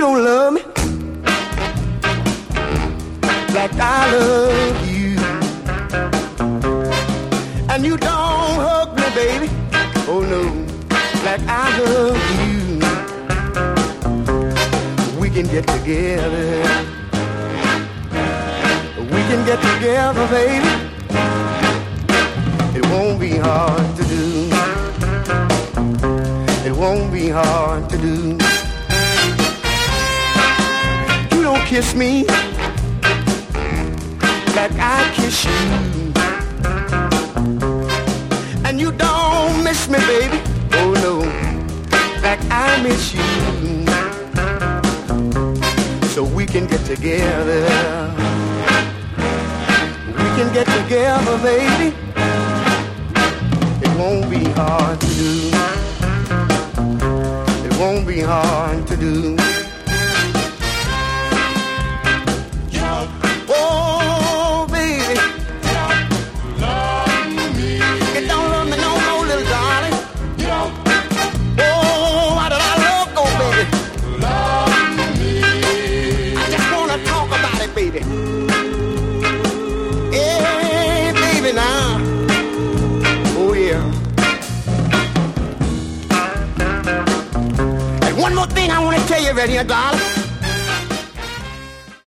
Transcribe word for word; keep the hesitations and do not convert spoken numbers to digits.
don't love me like I love you, and you don't hug me, baby, oh no, like I hug you. We can get together, we can get together, baby. It won't be hard to do, it won't be hard to do. You don't kiss me like I kiss you, and you don't miss me, baby, oh no, like I miss you. So we can get together, we can get together, baby. It won't be hard to do, it won't be hard to do. One more thing I want to tell you right here, darling.